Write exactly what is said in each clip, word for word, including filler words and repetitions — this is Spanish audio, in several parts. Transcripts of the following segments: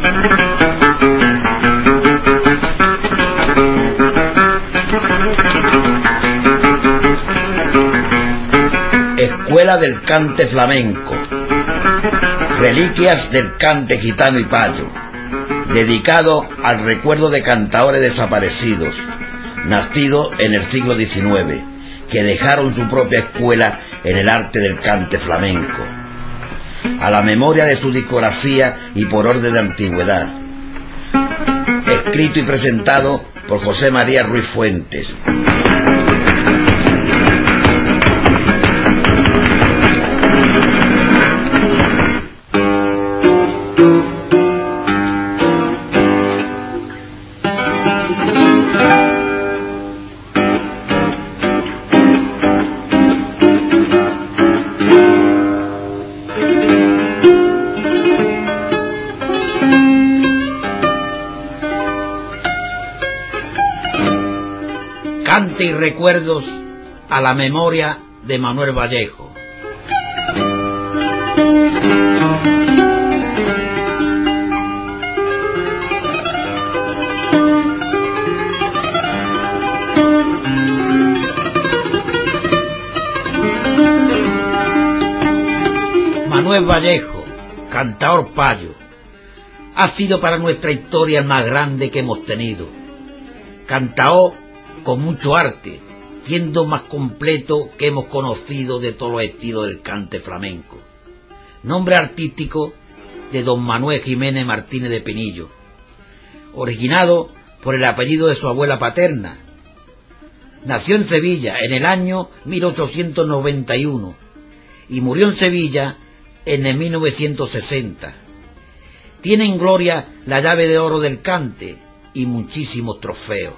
Escuela del cante flamenco, reliquias del cante gitano y payo, dedicado al recuerdo de cantaores desaparecidos, nacidos en el siglo diecinueve, que dejaron su propia escuela en el arte del cante flamenco, a la memoria de su discografía y por orden de antigüedad. Escrito y presentado por José María Ruiz Fuentes. Cante y recuerdos a la memoria de Manuel Vallejo. Manuel Vallejo, cantaor payo, ha sido para nuestra historia el más grande que hemos tenido. Cantaor con mucho arte, siendo más completo que hemos conocido de todos los estilos del cante flamenco. Nombre artístico de don Manuel Jiménez Martínez de Pinillo, originado por el apellido de su abuela paterna. Nació en Sevilla en el año mil ochocientos noventa y uno y murió en Sevilla en el mil novecientos sesenta. Tiene en gloria la llave de oro del cante y muchísimos trofeos.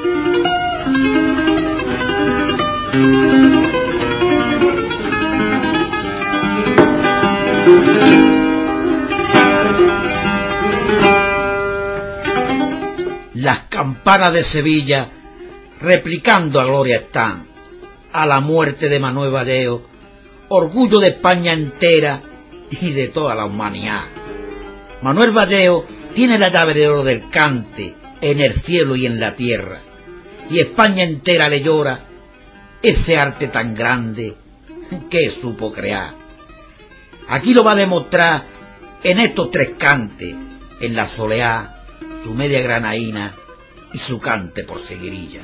Las campanas de Sevilla replicando a gloria están, a la muerte de Manuel Vallejo, orgullo de España entera y de toda la humanidad. Manuel Vallejo tiene la llave de oro del cante en el cielo y en la tierra, y España entera le llora ese arte tan grande que supo crear. Aquí lo va a demostrar en estos tres cantes, en la soleá, su media granaína y su cante por seguirilla.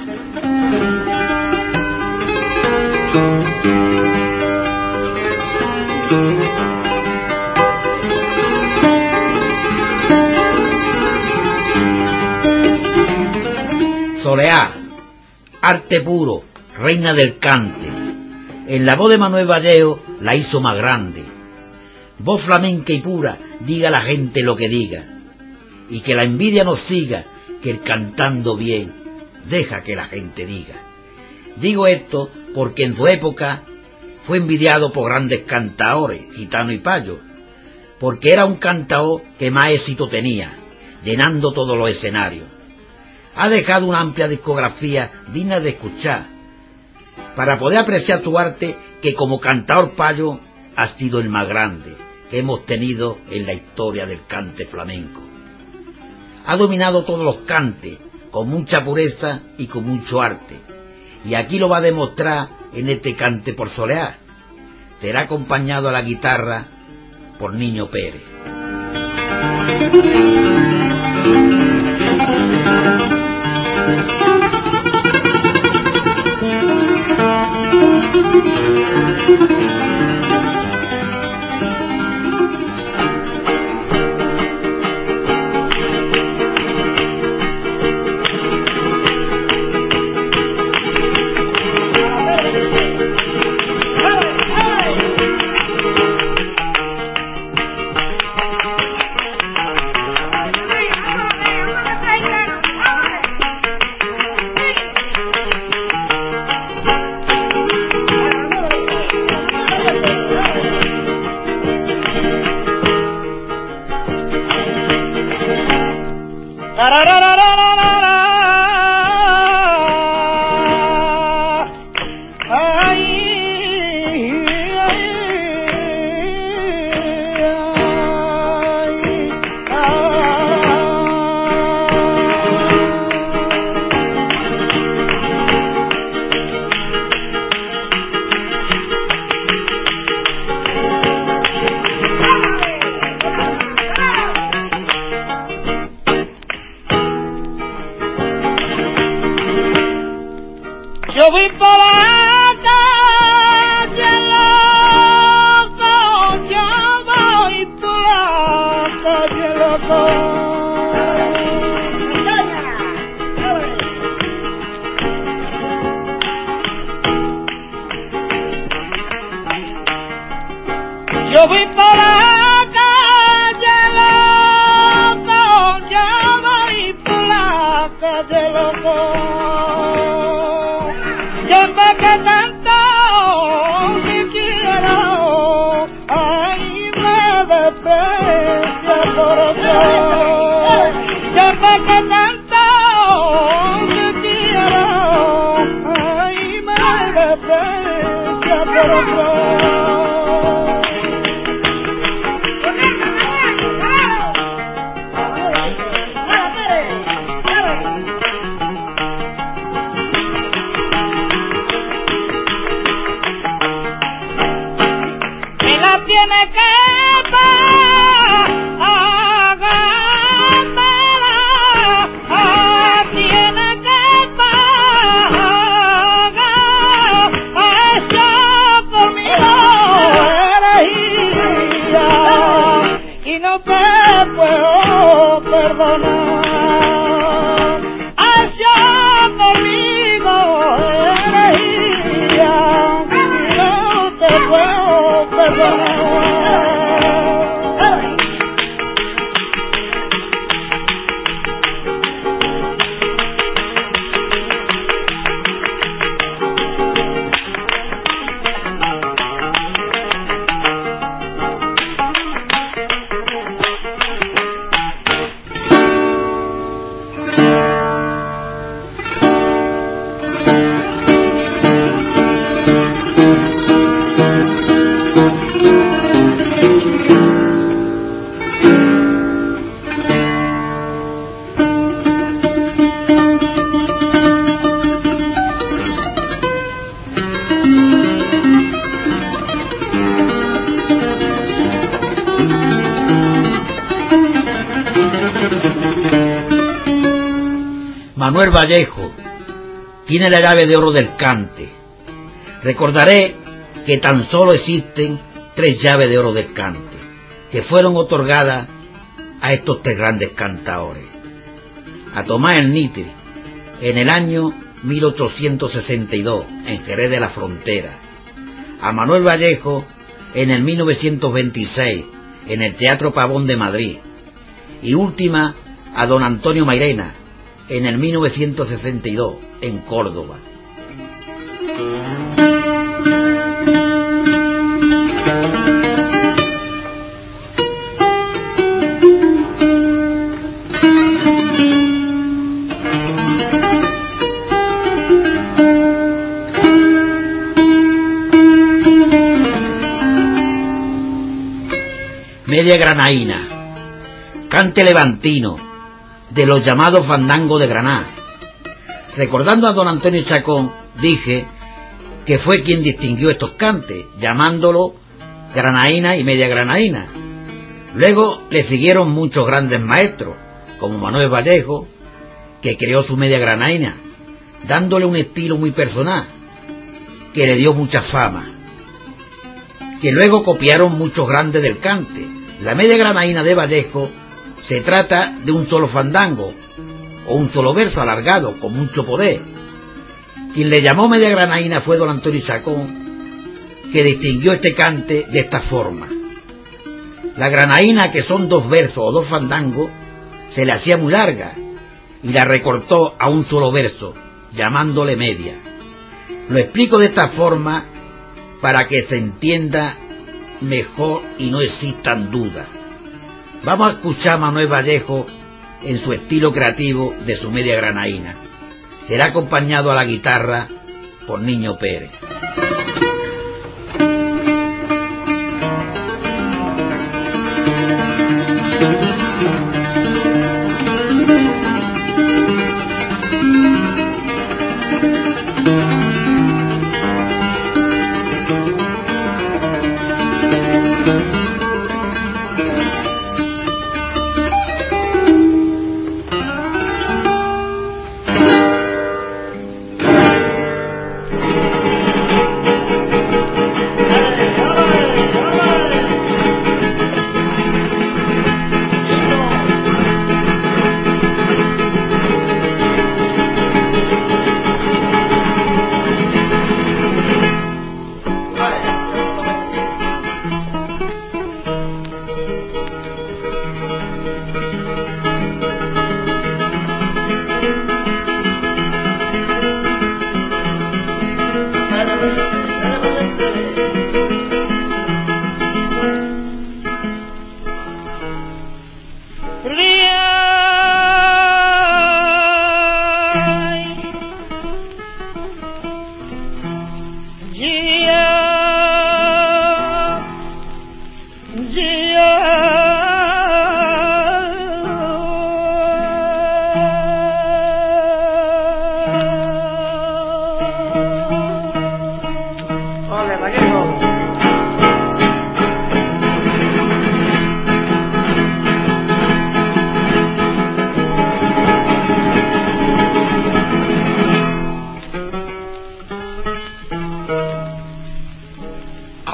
Soleá, arte puro, reina del cante. En la voz de Manuel Vallejo la hizo más grande. Voz flamenca y pura, diga la gente lo que diga. Y que la envidia nos siga, que el cantando bien, deja que la gente diga. Digo esto porque en su época fue envidiado por grandes cantaores, gitano y payo, porque era un cantaor que más éxito tenía, llenando todos los escenarios. Ha dejado una amplia discografía digna de escuchar, para poder apreciar su arte, que como cantaor payo ha sido el más grande que hemos tenido en la historia del cante flamenco. Ha dominado todos los cantes, con mucha pureza y con mucho arte, y aquí lo va a demostrar en este cante por soleá. Será acompañado a la guitarra por Niño Pérez. Ah loco. Yo voy por la calle loco, yo voy por la calle loco. Yo me que tanto si quiero, ay me desprecia por otro. Yo me que tanto si quiero, ay me desprecia por otro. Tiene que pagármela, tiene que pagar, eso conmigo herejía, y no te puedo perdonar, eso conmigo herejía, y no te puedo perdonar. Manuel Vallejo tiene la llave de oro del cante. Recordaré que tan solo existen tres llaves de oro del cante, que fueron otorgadas a estos tres grandes cantadores. A Tomás Ernite, en el año mil ochocientos sesenta y dos, en Jerez de la Frontera. A Manuel Vallejo, en el mil novecientos veintiséis, en el Teatro Pavón de Madrid. Y última, a don Antonio Mairena, en el mil novecientos sesenta y dos, en Córdoba. Media granaína, cante levantino, de los llamados fandangos de Granada. Recordando a don Antonio Chacón, dije que fue quien distinguió estos cantes, llamándolo granaína y media granaína. Luego le siguieron muchos grandes maestros, como Manuel Vallejo, que creó su media granaína, dándole un estilo muy personal, que le dio mucha fama, que luego copiaron muchos grandes del cante. La media granaína de Vallejo se trata de un solo fandango, o un solo verso alargado, con mucho poder. Quien le llamó media granaína fue don Antonio Chacón, que distinguió este cante de esta forma. La granaína, que son dos versos o dos fandangos, se le hacía muy larga, y la recortó a un solo verso, llamándole media. Lo explico de esta forma para que se entienda mejor y no existan dudas. Vamos a escuchar a Manuel Vallejo en su estilo creativo de su media granaína. Será acompañado a la guitarra por Niño Pérez.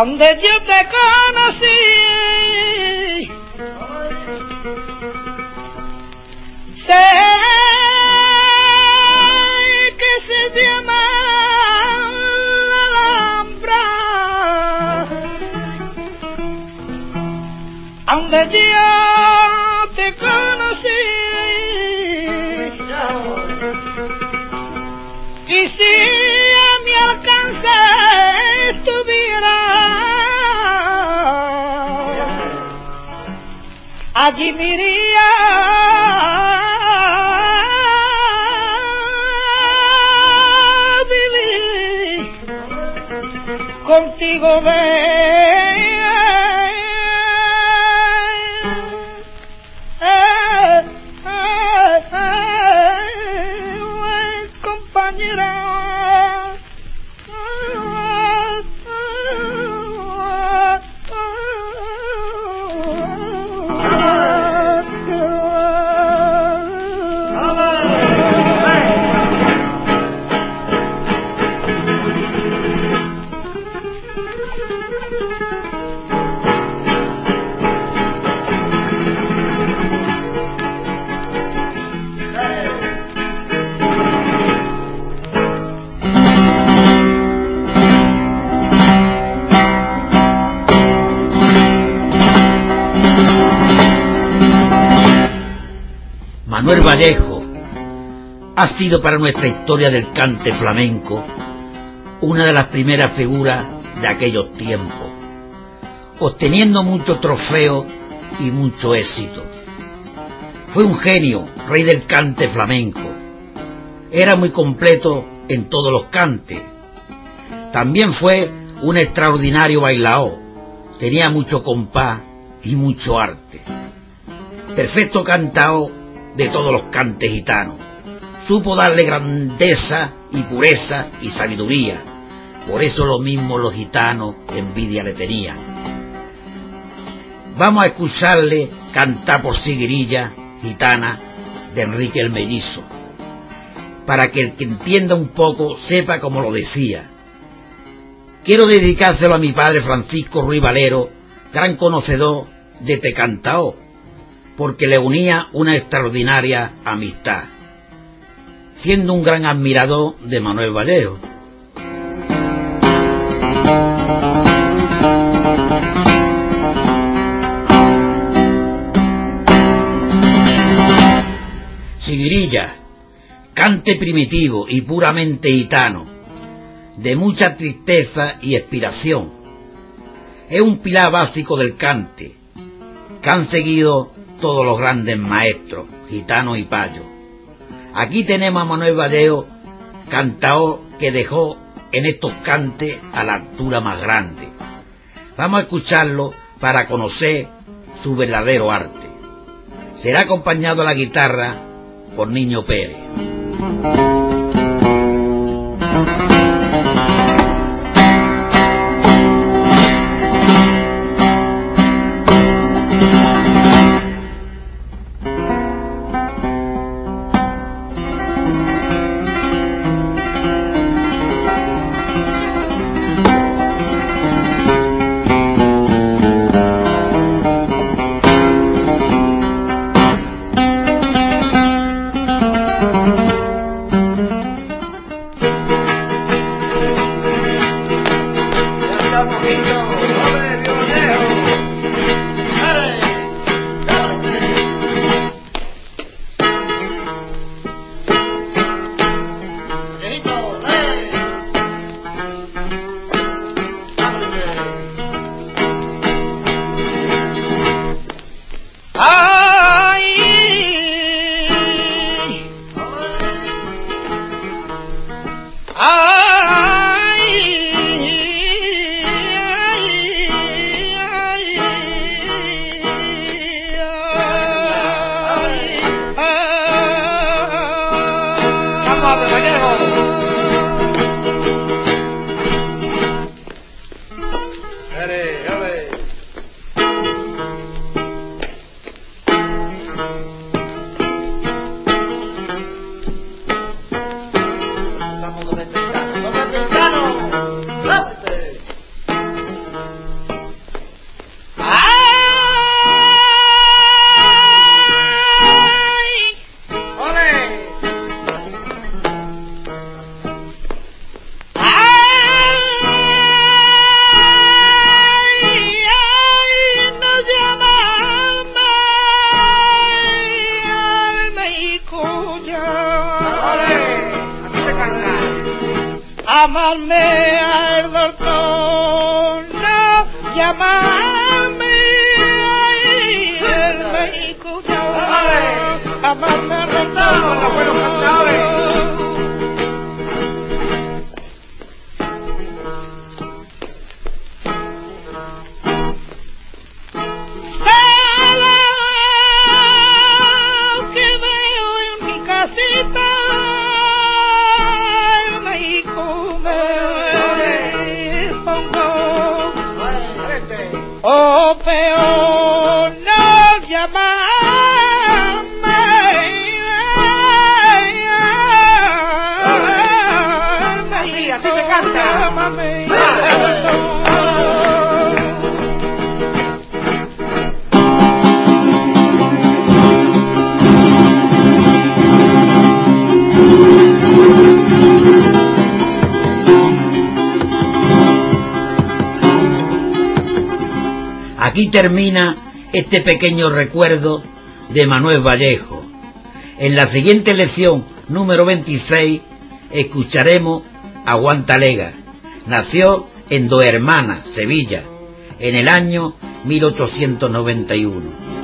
donde yo te conocí, sé que se llama la Alhambra, donde yo te conocí, y si a mi alcance estuviera, allí me iría a vivir contigo, ven, eh, eh, eh, compañera. Manuel Vallejo ha sido para nuestra historia del cante flamenco una de las primeras figuras de aquellos tiempos, obteniendo muchos trofeos y mucho éxito. Fue un genio, rey del cante flamenco. Era muy completo en todos los cantes. También fue un extraordinario bailaor. Tenía mucho compás y mucho arte. Perfecto cantaor de todos los cantes gitanos. Supo darle grandeza y pureza y sabiduría. Por eso lo mismo los gitanos envidia le tenían. Vamos a escucharle cantar por Siguirilla gitana de Enrique el Mellizo, para que el que entienda un poco sepa cómo lo decía. Quiero dedicárselo a mi padre Francisco Ruiz Valero, gran conocedor de este cantaor, porque le unía una extraordinaria amistad, siendo un gran admirador de Manuel Vallejo. Siguirilla, cante primitivo y puramente gitano, de mucha tristeza y expiración. Es un pilar básico del cante, que han seguido todos los grandes maestros, gitanos y payos. Aquí tenemos a Manuel Vallejo, cantaor que dejó en estos cantes a la altura más grande. Vamos a escucharlo para conocer su verdadero arte. Será acompañado a la guitarra por Niño Pérez. Amarme al doctor, no llamarme ahí, él me escuchaba. Amarme al doctor, los buenos cantadores. Oh, peor no llamarme, así, así se canta. Aquí termina este pequeño recuerdo de Manuel Vallejo. En la siguiente lección, número veintiséis, escucharemos a Juan Talega. Nació en Dos Hermanas, Sevilla, en el año mil ochocientos noventa y uno.